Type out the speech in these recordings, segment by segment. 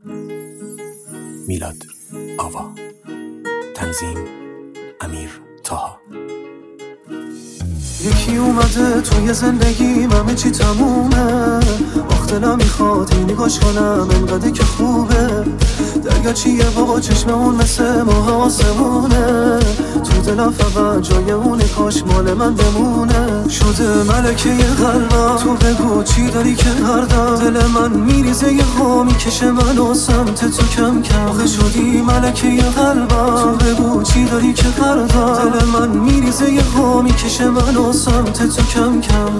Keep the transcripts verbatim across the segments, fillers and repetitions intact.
میلاد آوا. تنظیم امیر طاها. یکی اومده توی زندگیم همه چی تمومه، وقت نمیخواد این نگاش کنم انقدر که خوبه. دریا چیه بابا چشم اون مثل ماه آسمونه، تو دلم فقط جای اونه کاش مال من بمونه. شده ملکه قلبم تو بگو چی داری که هر دم دل من میریزه یه ها میکشه منو سمت تو کم کم. آخه شدی ملکه قلبم تو بگو چی داری که هر دم دل من میریزه یه ها میکشه منو سمت تو کم کم.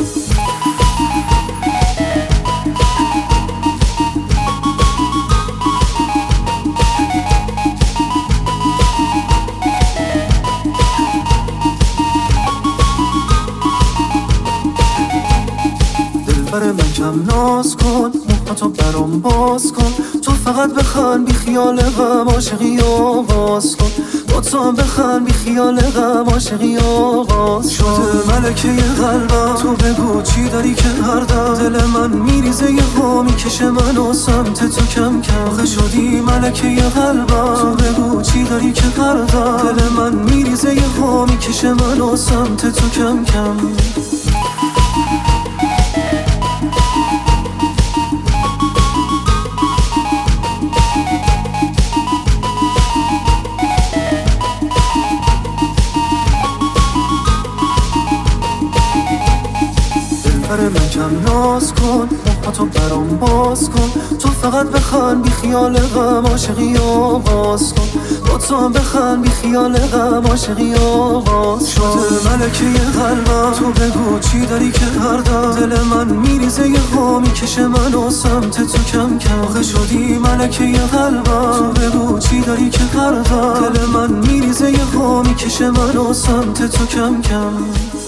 برای من کم ناز کن، موهاتو برام باز کن، تو فقط بخند بی خیال غم عاشقی آواز کن. با تو هم بخند بی خیال غم عاشقی آواز شده ملکه قلبم تو بگو چی داری که هر دم دل من میریزه یه ها میکشه منو سمت تو کم کم. آخه شدی ملکه قلبم تو بگو چی داری که هر دم دل من میریزه یه ها میکشه منو سمت تو کم کم. برای من کم ناز کن، موهاتو برام باز کن، تو فقط بخند بی خیال غم عاشقی آواز کن. با تو هم بخند بی خیال غم عاشقی آواز شده ملکه قلبم تو بگو چی داری که هر دم دل من میریزه یه ها میکشه منو سمت تو کم کم. آخه شدی ملکه قلبم تو بگو چی داری که هر دم دل من میریزه یه ها میکشه منو سمت تو کم کم.